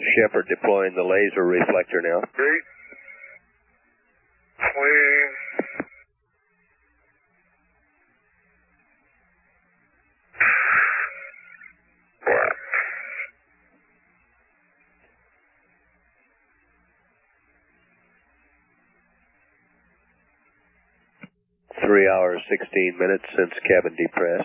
Shepard deploying the laser reflector now. Great. Clean. Black. 3 hours, 16 minutes since cabin depress.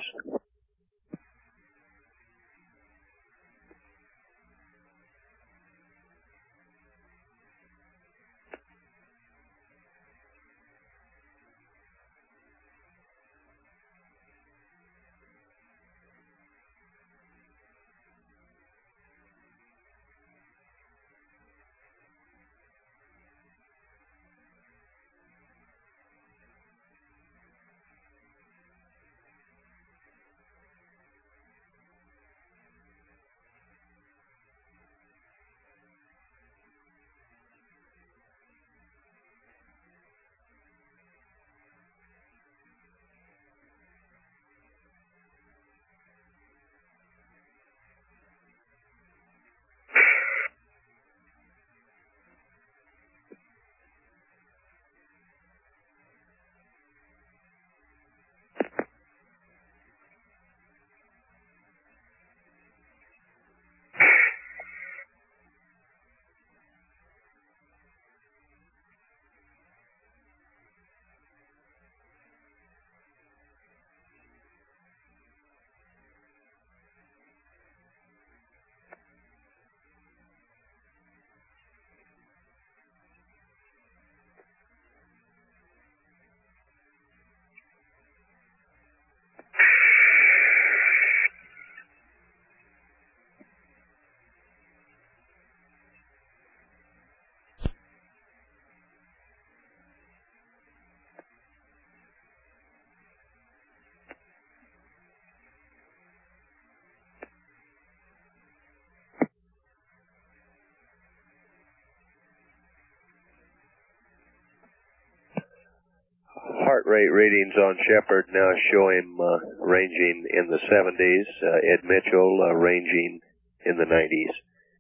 Heart rate readings on Shepard now show him ranging in the 70s. Ed Mitchell ranging in the 90s.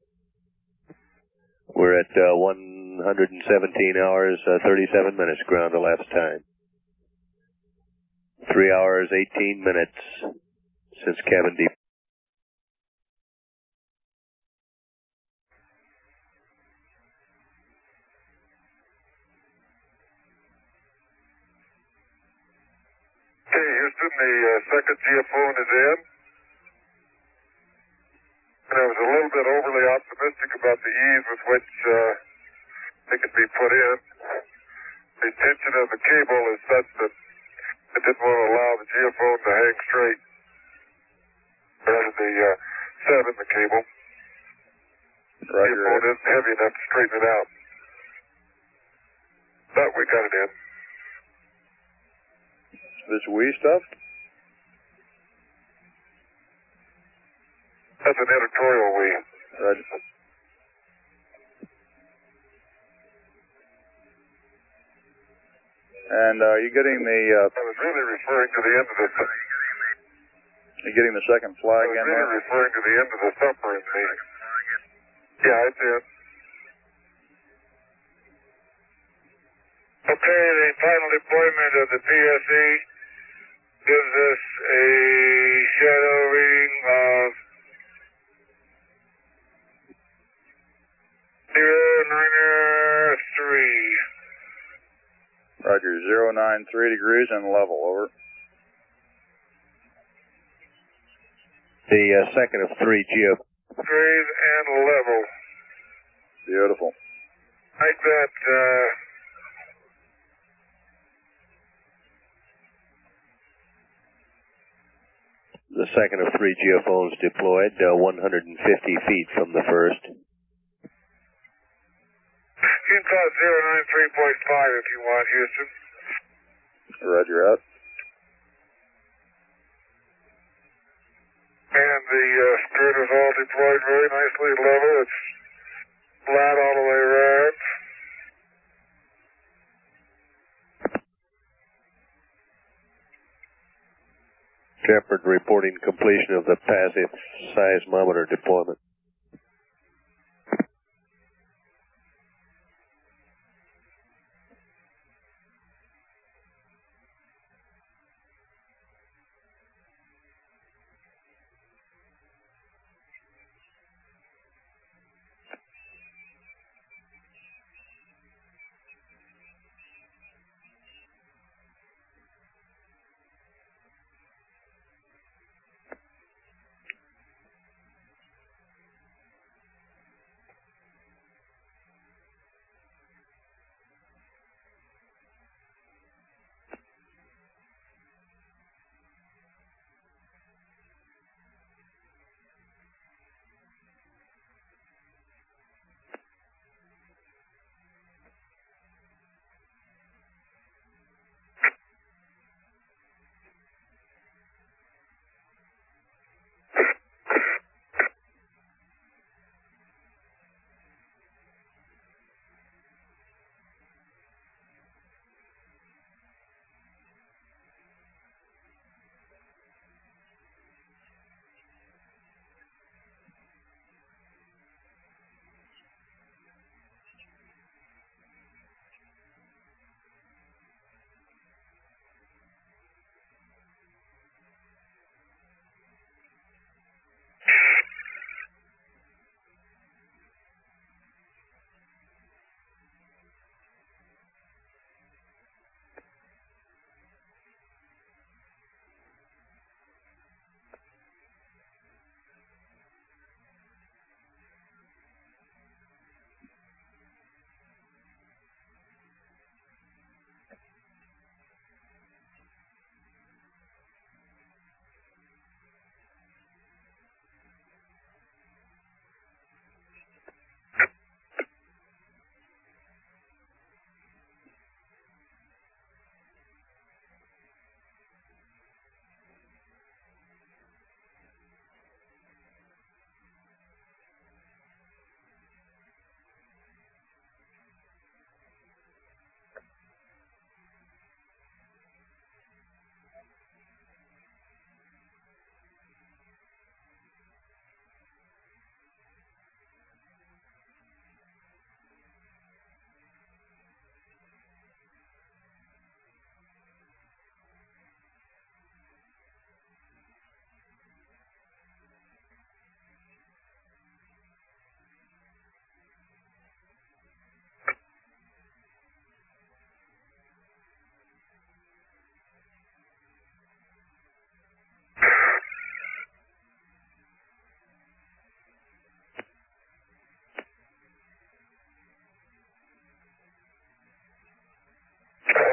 We're at 117 hours, 37 minutes ground elapsed time. 3 hours, 18 minutes since cabin deep. Okay, Houston, the second geophone is in. And I was a little bit overly optimistic about the ease with which it could be put in. The tension of the cable is such that it didn't want to allow the geophone to hang straight. Rather the set in the cable. The geophone isn't heavy enough to straighten it out. But we got it in. This wee stuff? That's an editorial wee. Right. And are you getting the... I was really referring to the end of the... You're getting the second flag in there? I was really referring to the end of the submarine thing. Yeah, it's in. Okay, the final deployment of the PSE gives us a shadow reading of 093. Roger, 093 degrees and level, over. The second of 3 geo. Degrees and level. Beautiful. Like that, The second of 3 geophones deployed, 150 feet from the first. You can call it 093.5 if you want, Houston. Roger, out. And the sterners all deployed very nicely level. It's flat all the way around. Shepard reporting completion of the passive seismometer deployment.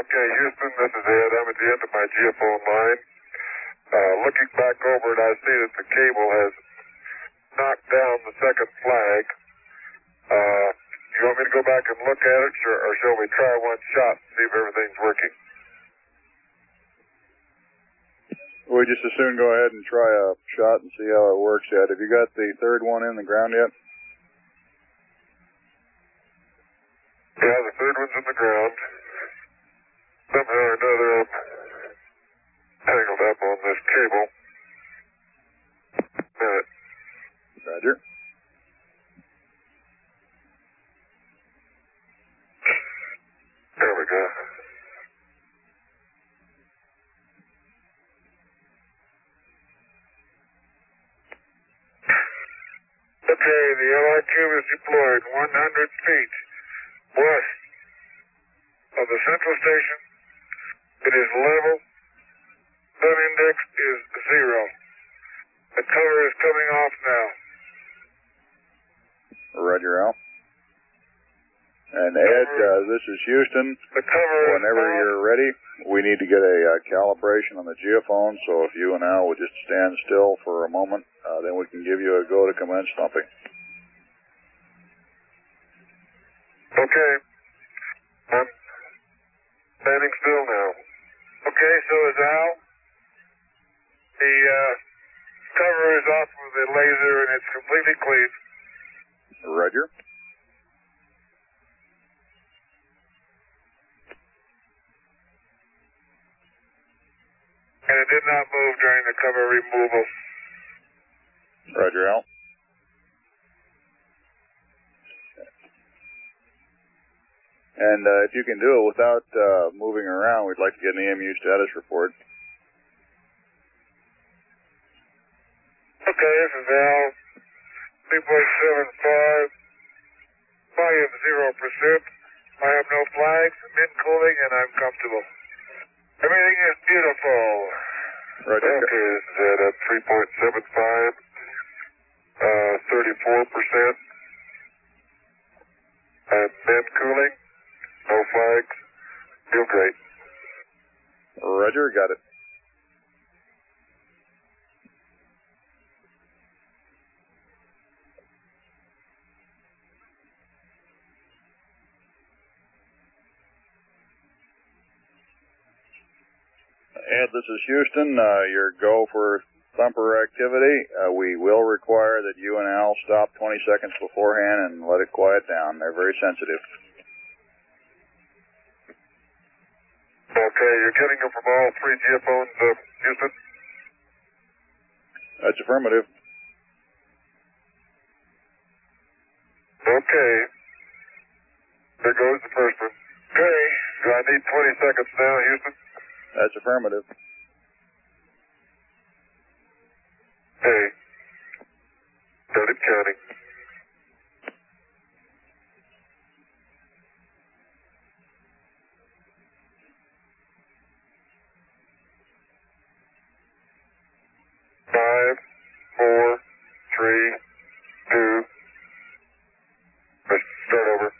Okay, Houston, this is Ed. I'm at the end of my geophone line. Looking back over it, I see that the cable has knocked down the second flag. You want me to go back and look at it, or shall we try one shot and see if everything's working? We just as soon go ahead and try a shot and see how it works yet. Have you got the third one in the ground yet? Yeah, the third one's in the ground. Somehow or another, I'm tangled up on this cable. Roger. There we go. Okay, the LR cube is deployed 100 feet west of the central station. It is level. Sun index is 0. The cover is coming off now. Roger, Al. And Ed, this is Houston. The cover Whenever you're ready, we need to get a calibration on the geophone, so if you and Al would just stand still for a moment, then we can give you a go to commence thumping. Okay. I'm standing still now. Okay, so is Al. The cover is off with the laser and it's completely clean. Roger. And it did not move during the cover removal. Roger, Al. And if you can do it without moving around, we'd like to get an EMU status report. Okay, this is Al. 3.75. Volume 0%. I have no flags. I'm in cooling and I'm comfortable. Everything is beautiful. Roger. Okay, this is Ed at 3.75. 34%. And then cooling. No flags. Feel great. Roger, got it. Ed, this is Houston. Your go for thumper activity. We will require that you and Al stop 20 seconds beforehand and let it quiet down. They're very sensitive. Okay, you're getting them from all three geophones, Houston? That's affirmative. Okay. There goes the first one. Okay. Do I need 20 seconds now, Houston? That's affirmative. Okay. Started counting. Five, four, three, two. Let's start over.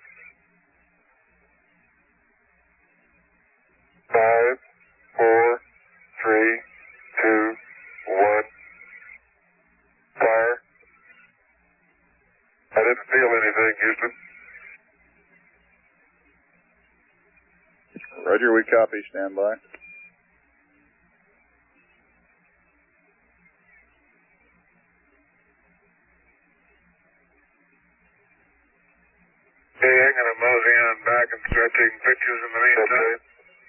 5, 4, 3, 2, 1. Fire. I didn't feel anything, Houston. Roger, we copy. Stand by. Okay, I'm going to mosey on back and start taking pictures in the meantime.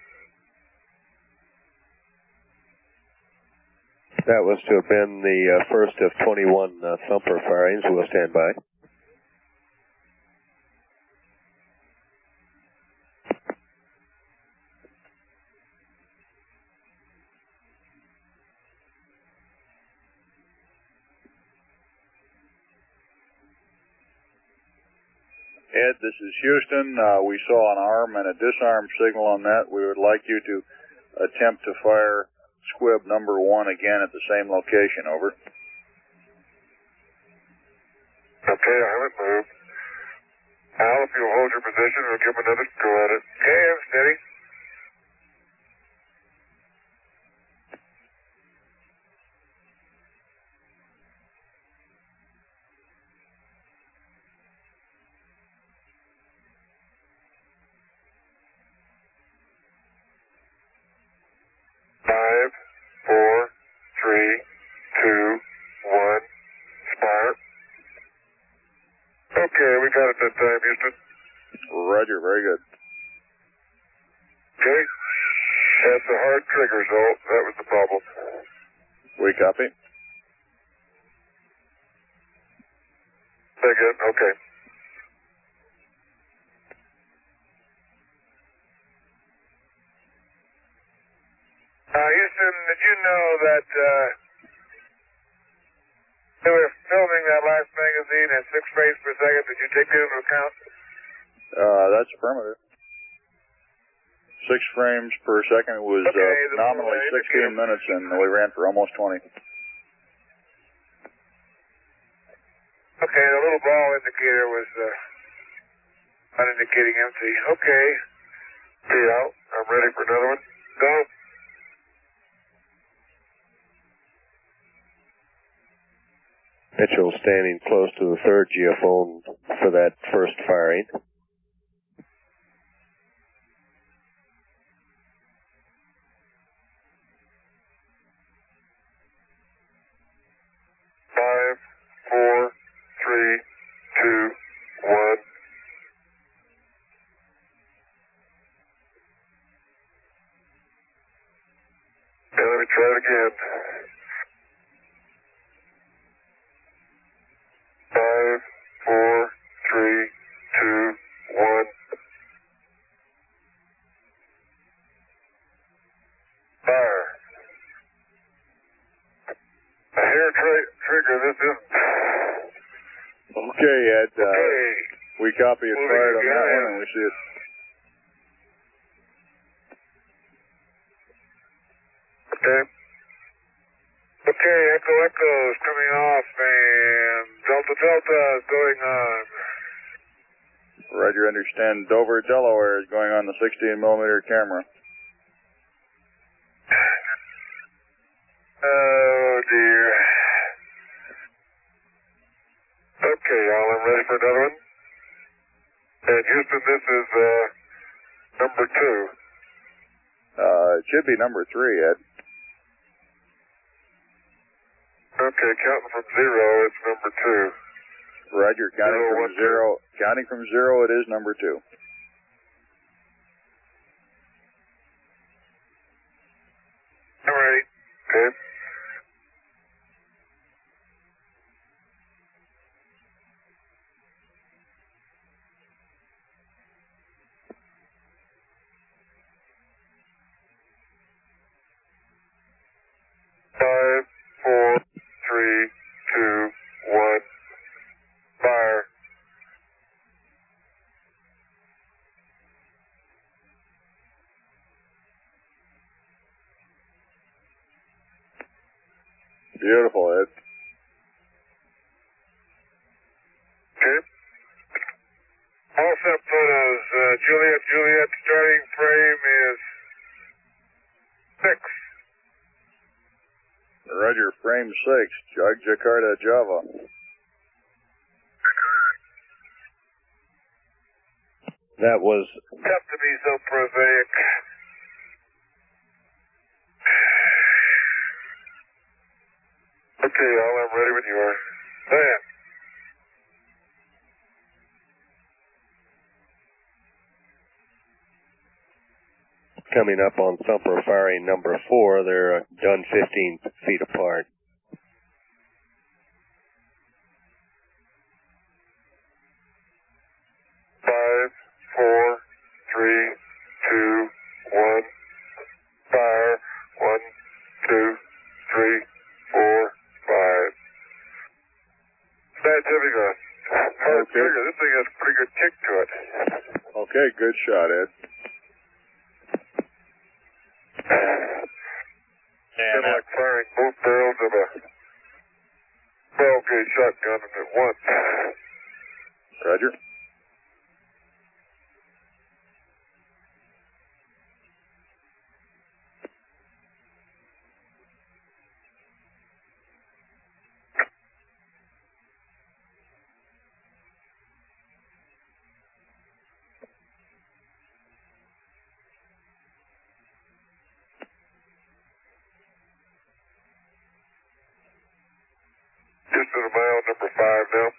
That was to have been the first of 21 thumper firings. We'll stand by. Ed, this is Houston. We saw an arm and a disarm signal on that. We would like you to attempt to fire squib number 1 again at the same location. Over. Okay, I haven't moved. Al, if you'll hold your position, we'll give him another go at it. Okay, I'm steady. 2, 1, fire. Okay, we got it that time, Houston. Roger, very good. Okay. That's a hard trigger, so that was the problem. We copy. Say again, okay. Houston, did you know that they were filming that last magazine at 6 frames per second? Did you take that into account? That's affirmative. 6 frames per second was nominally 16 minutes, and we ran for almost 20. Okay, the little ball indicator was not indicating empty. Okay. See out. I'm ready for another one. Go. Mitchell standing close to the third geophone for that first firing. Five, 4, 3, 2, 1. And let me try it again. 5, 4, 3, 2, 1. Fire. A hair trigger, this isn't. Okay, Ed. Okay. We copy it fired on that one, and we see it. Okay. Okay, Echo Echo is coming off, and Delta Delta is going on. Roger, understand. Dover, Delaware is going on the 16mm camera. Oh, dear. Okay, Al, I'm ready for another one. And Houston, this is number 2. It should be number 3, Ed. Okay, counting from 0, it's number 2. Roger, counting from 0. Counting from 0, it is number 2. All right. Okay. Five, 4, 3, 2, 1. Fire. Beautiful, Ed. Okay. All set photos. Juliet, starting frame is 6. Roger, frame 6, Jakarta, Java. That was Have to be so prosaic. Okay, Al, I'm ready when you are. There. coming up on thumper firing number 4. They're done 15 feet apart. Five, 4, 3, 2, 1. Fire. 1, 2, 3, 4, 5. Scientific hard trigger. This thing has a pretty good kick to it. Okay, good shot, Ed. Kind of like firing both barrels of a 12-gauge shotgun at once. Roger. Houston, am I on number 5 now?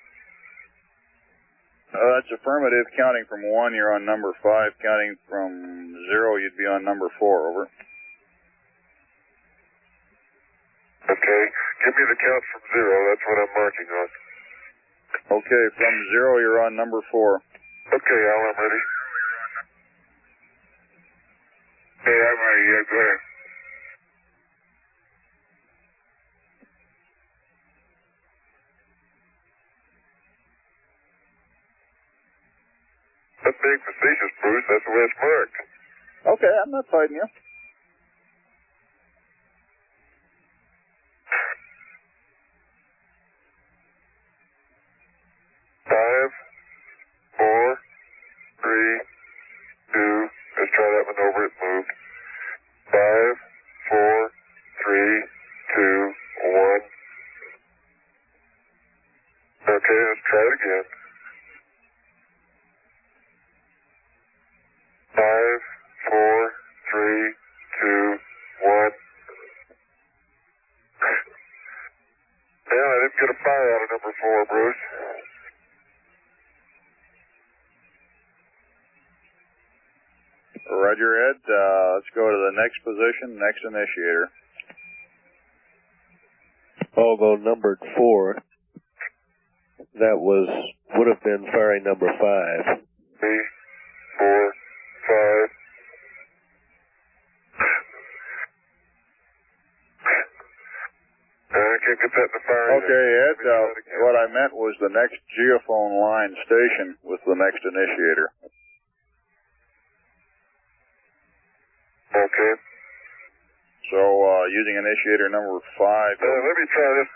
That's affirmative. Counting from 1, you're on number 5. Counting from 0, you'd be on number 4. Over. Okay. Give me the count from 0. That's what I'm marking on. Okay, from 0, you're on number 4. Okay, Al, I'm ready. Hey, I'm ready. Yeah, go ahead. That's being facetious, Bruce. That's the way it's marked. Okay, I'm not fighting you. Five, 4, 3, 2. Let's try that one over. It moved. 5, 4, 3, 2, 1. Okay, let's try it again. 5, 4, 3, 2, 1. Yeah, I didn't get a fire out of number 4, Bruce. Roger, Ed. Let's go to the next position, next initiator. I'll go numbered 4. That would have been firing number 5. 3, 4, 5. I can't get that in the fire. Okay, Ed, what I meant was the next geophone line station with the next initiator. Okay. So, using initiator number 5. Let me try this.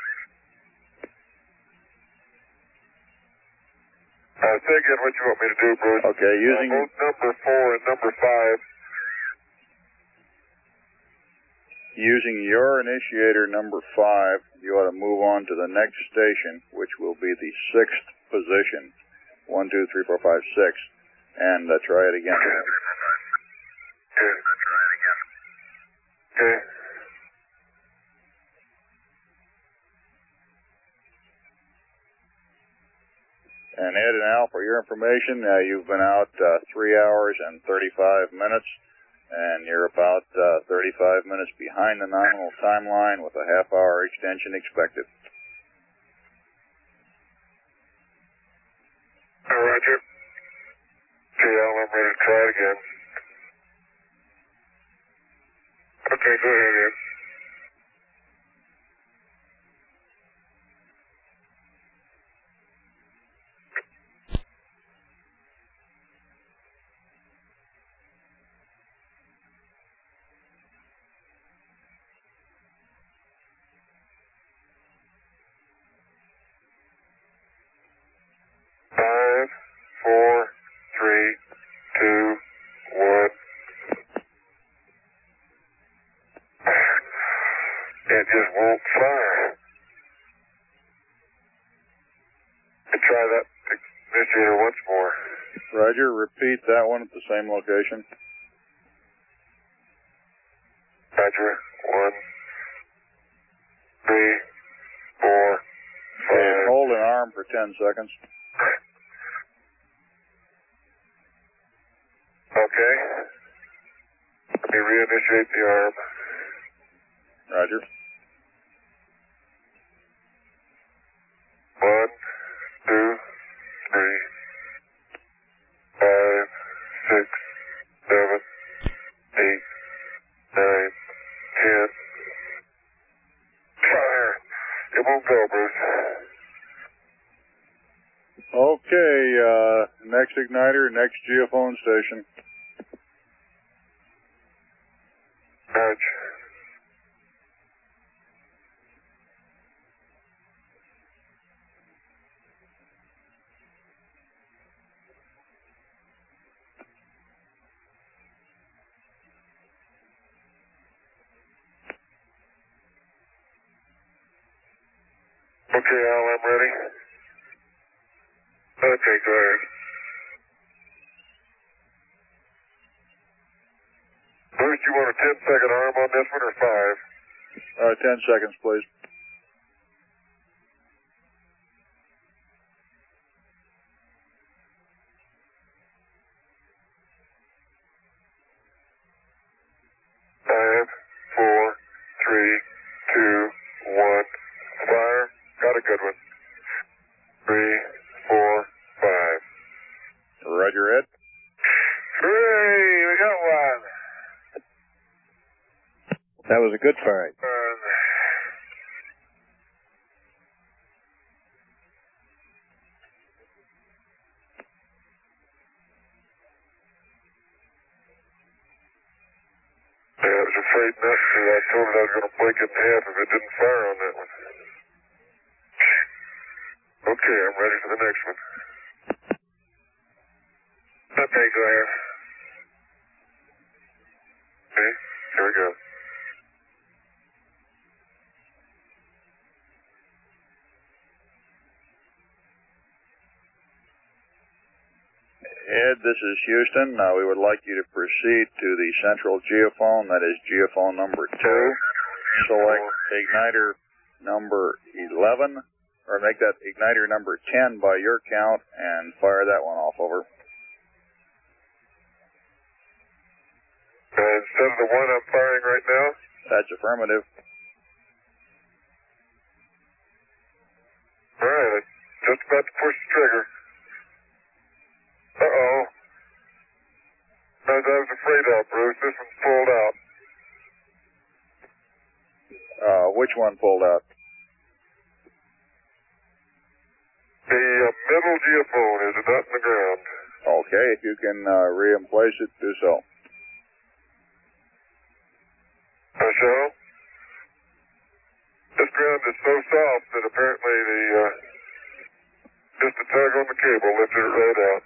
Say again what you want me to do, Bruce. Okay, using... both number 4 and number 5. Using your initiator number 5, you ought to move on to the next station, which will be the 6th position. 1, 2, 3, 4, 5, 6. And try it again. Okay. Okay. And Ed and Al, for your information, you've been out 3 hours and 35 minutes, and you're about 35 minutes behind the nominal timeline with a half-hour extension expected. Roger. Okay, Al, I'm ready to try it again. Okay, go ahead, Ed. Five, 4, 3, 2, 1. It just won't fire. And try that initiator once more. Roger, repeat that one at the same location. Roger. 1, 3, 4, 5. And hold an arm for 10 seconds. Okay. Let me reinitiate the arm. Roger. 1, 2, 3, 5, 6, 7, 8, 9, 10. Fire. It won't go, Bruce. Okay, next igniter, next geophone station. Roger. Okay, Al, I'm ready. Okay, go ahead. Bruce, you want a 10-second arm on this one or 5? 10 seconds, please. a good one. 3, 4, 5. Roger, Ed. Hooray! We got one. That was a good find. Yeah, I was afraid not to. I told it I was going to break it in half if it didn't fire on that one. Okay, I'm ready for the next one. Okay, go ahead. Okay, here we go. Ed, this is Houston. We would like you to proceed to the central geophone. That is geophone number 2. Select igniter number 11, or make that igniter number 10 by your count, and fire that one off. Over. Instead of the one I'm firing right now? That's affirmative. All right, I'm just about to push the trigger. Uh-oh. As I was afraid of, Bruce, this one's pulled out. Which one pulled out? The middle geophone, is it not in the ground? Okay, if you can re-emplace it, do so. Michelle? This ground is so soft that apparently just a tug on the cable lifted it right out.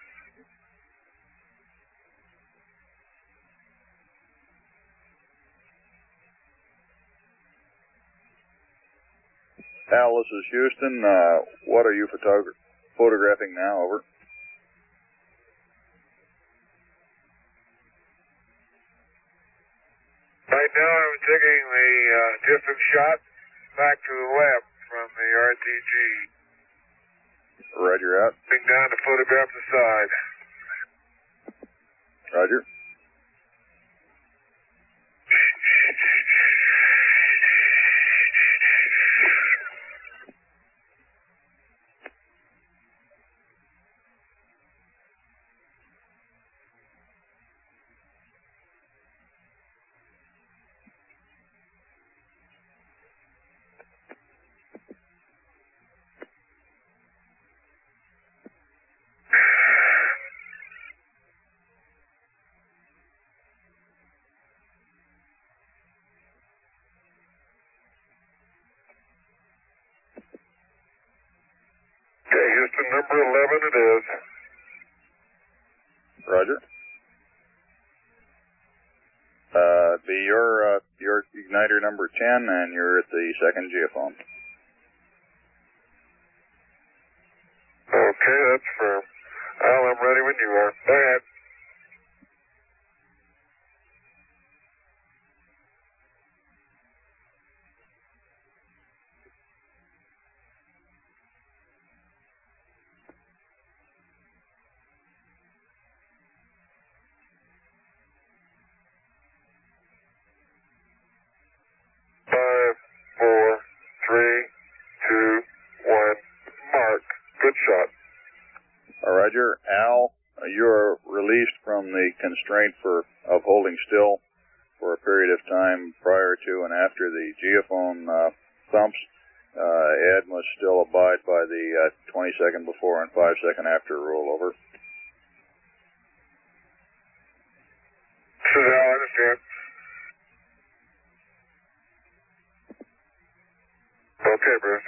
Al, this is Houston. What are you photographing now? Over. Right now I'm taking the distant shot back to the left from the RTG. Roger, out. Bring down to photograph the side. Roger. Okay, Houston, number 11 it is. Roger. Be your igniter number 10, and you're at the second geophone. Okay, that's firm. Al, I'm ready when you are. Go ahead. Five, four, three, two, one. Mark. Good shot. Roger. Al, you are released from the constraint of holding still for a period of time prior to and after the geophone thumps. Ed must still abide by the 20 second before and 5 second after rule. Over. This is Al, I understand. Okay, Bruce.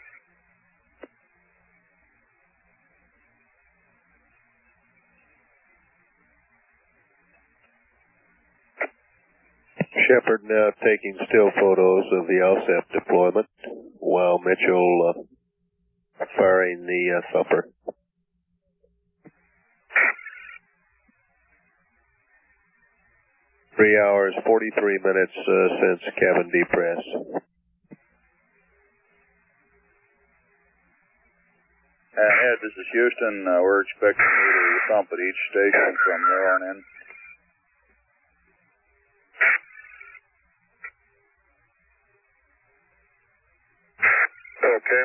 Shepard now taking still photos of the LSAP deployment while Mitchell firing the thumper. 3 hours, 43 minutes since cabin depress. Ed, this is Houston. We're expecting you to thump at each station from there on in. Okay.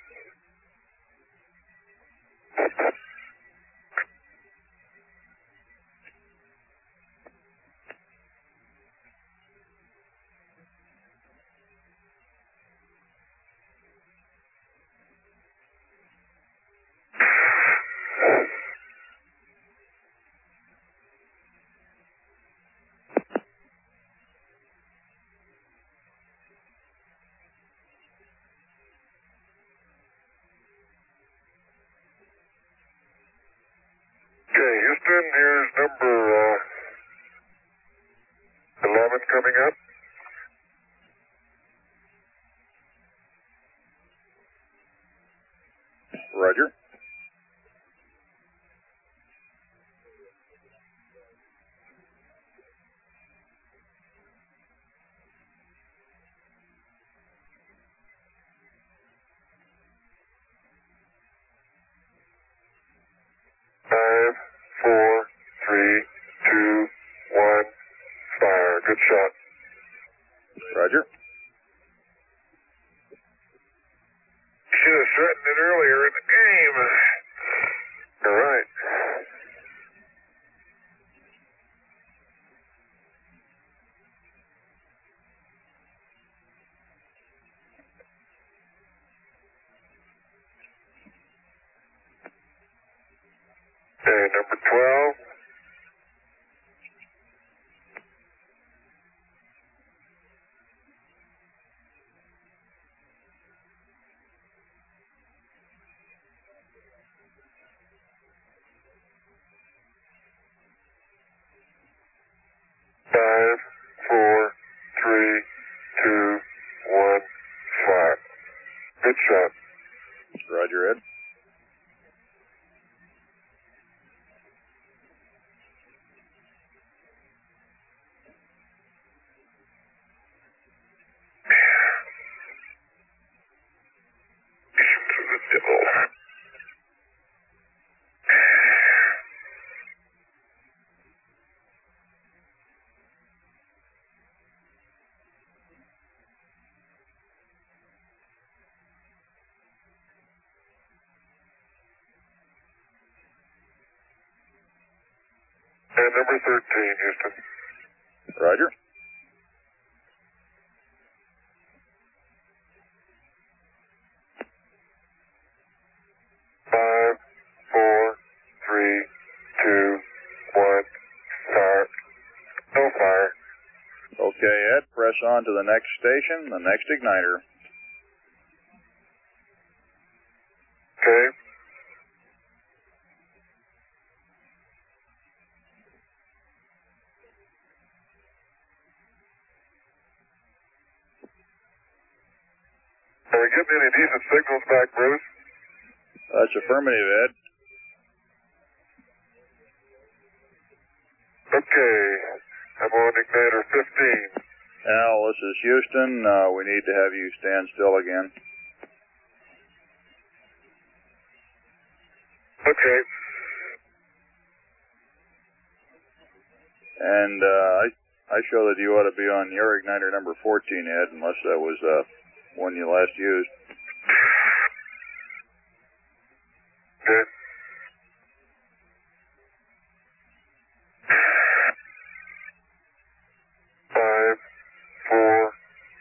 Okay, Houston, here's number 11 coming up. Roger. Five, four, three, two, one, fire. Good shot. Roger. Should have threatened it earlier in the game. All right. Okay, number 12. Five, four, three, two, one, fire. Good shot. Roger, Ed. To the devil. And number 13, Houston. Roger. Five, four, three, two, one, fire. No fire. Okay, Ed, press on to the next station, the next igniter. Okay. Are we getting any decent signals back, Bruce? That's affirmative, Ed. Okay. I'm on igniter 15. Al, this is Houston. We need to have you stand still again. Okay. And I show that you ought to be on your igniter number 14, Ed, unless that was one you last used. Good. Five, four,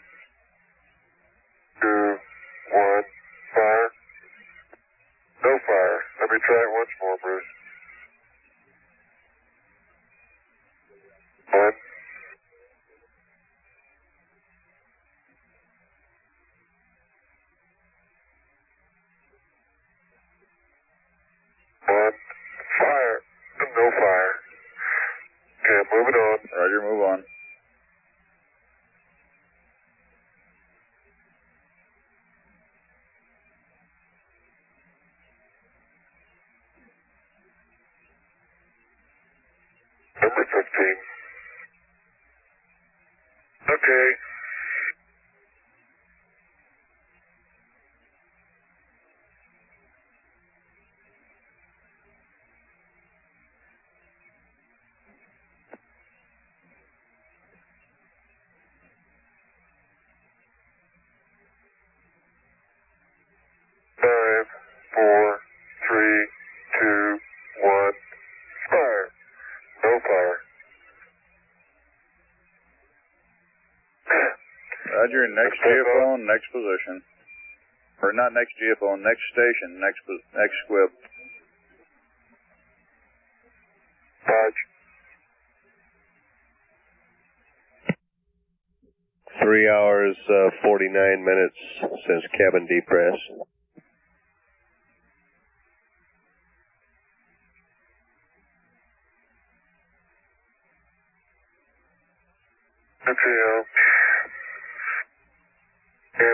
two, one, fire. No fire. Let me try it once more, Bruce. One. One. Fire. No fire. Okay, moving on. Roger, move on. Number 15. Okay. 4, 3, 2, 1, fire. No fire. Roger, next geophone, next position. Or not next geophone, next station, next squib. Dodge. 3 hours, 49 minutes, says cabin depress. Okay, yeah.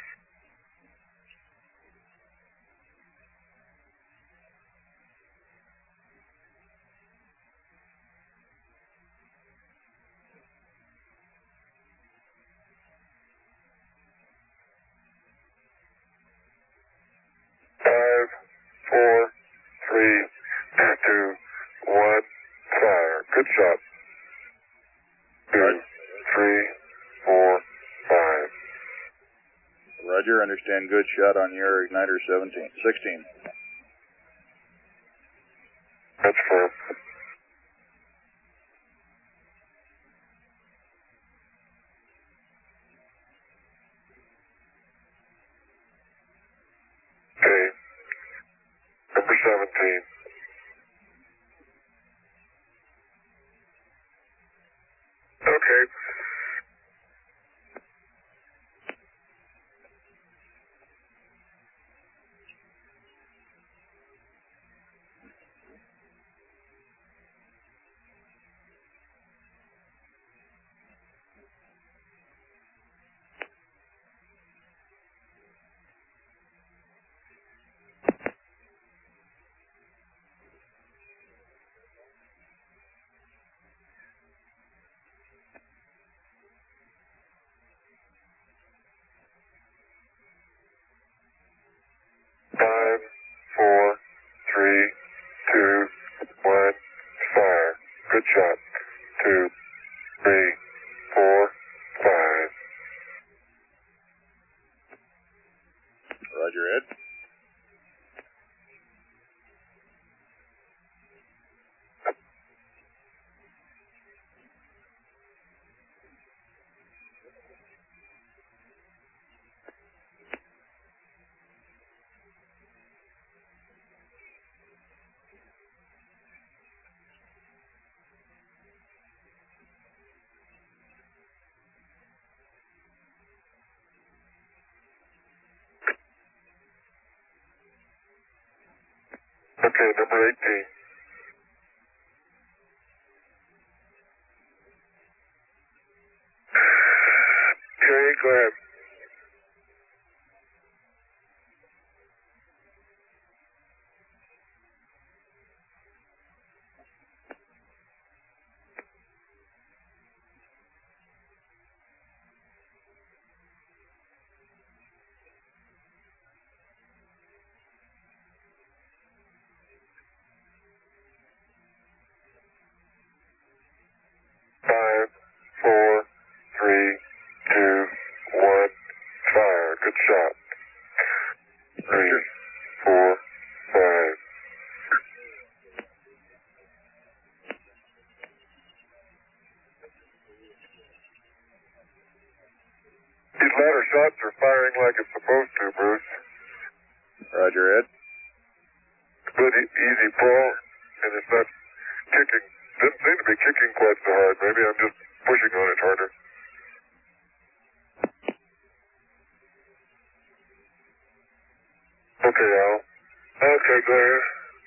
5, 4, 3, 2, 1, fire. Good shot. 2, 3, 4, 5. Roger, understand good shot on your igniter 16. That's firm. Okay. Number 17. Okay. Five, 4, 3, 2, 1, fire. Good shot. 2, 3, 4, 5. Roger, Ed. Okay, number 18. Okay, go ahead. Five, 4, 3, 2, 1, fire. Good shot. 3, 4, 5. These ladder shots are firing like it's supposed to, Bruce. Roger, Ed. Good, easy pull, and it's not kicking. Doesn't seem to be kicking quite so hard. Maybe I'm just pushing on it harder. Okay, Al. Okay, go ahead.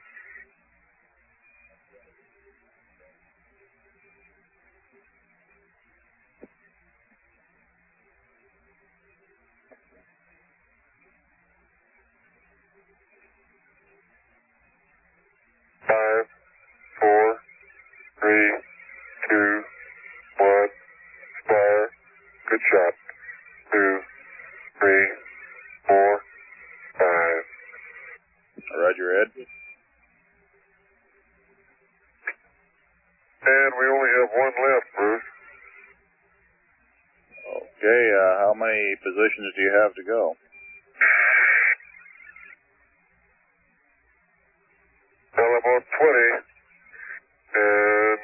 Five, 4, 3, 2, 1, fire. Good shot. 2, 3, 4, 5. Roger, Ed. And we only have one left, Bruce. Okay, how many positions do you have to go? and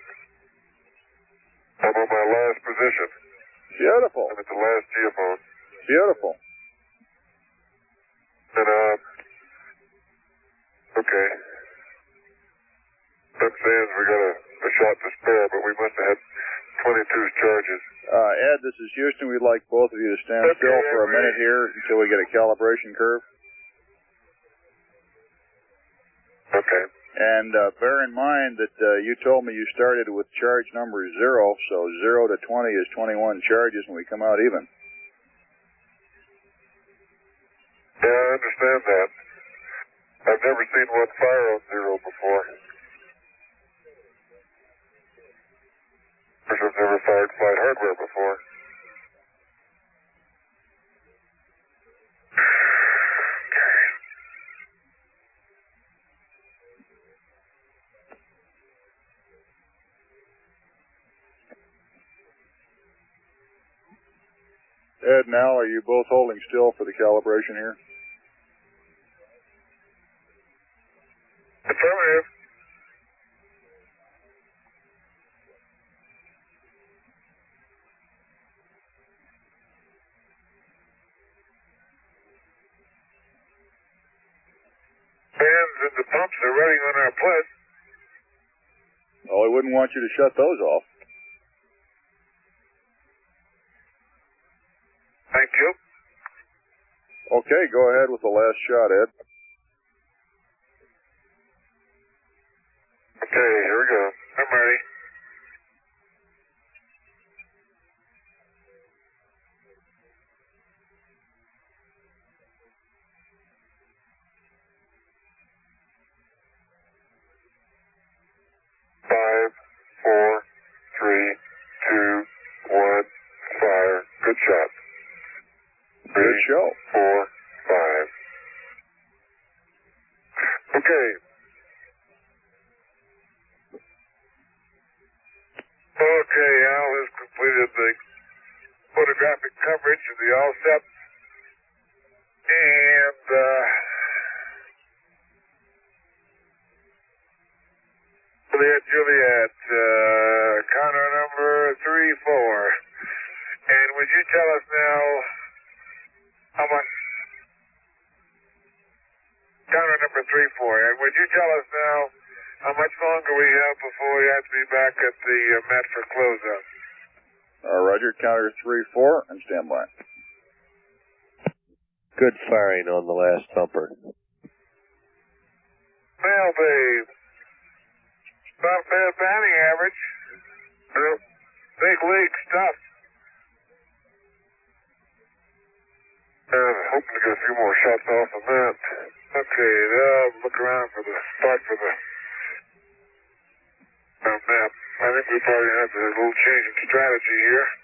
I'm on my last position. Beautiful. I'm at the last geophone. Beautiful. And, okay. That says we got a shot to spare, but we must have had 22's charges. Ed, this is Houston. We'd like both of you to stand still for a minute here until we get a calibration curve. Okay. And bear in mind that you told me you started with charge number 0, so 0 to 20 is 21 charges, and we come out even. Yeah, I understand that. I've never seen one fire on 0 before. Of course, I've never fired flight hardware before. Ed and Al, are you both holding still for the calibration here? Affirmative. Fans and the pumps are running on our plant. Oh, I wouldn't want you to shut those off. Thank you. Okay, go ahead with the last shot, Ed. Okay, here we go. I'm ready. Five, four, three, two, one, fire. Good shot. Good show. 4, 5. Okay. Okay, Al has completed the photographic coverage of the all-step. And, Juliet, counter number 3-4. And would you tell us now how much? Counter number 3-4. And would you tell us now how much longer we have before we have to be back at the Met for close-up? Roger, counter 3-4, and stand by. Good firing on the last thumper. Well, babe. Not bad batting average. Big league stuff. Hoping to get a few more shots off of that. Okay, now look around for the start for the map. I think we probably have a little change in strategy here.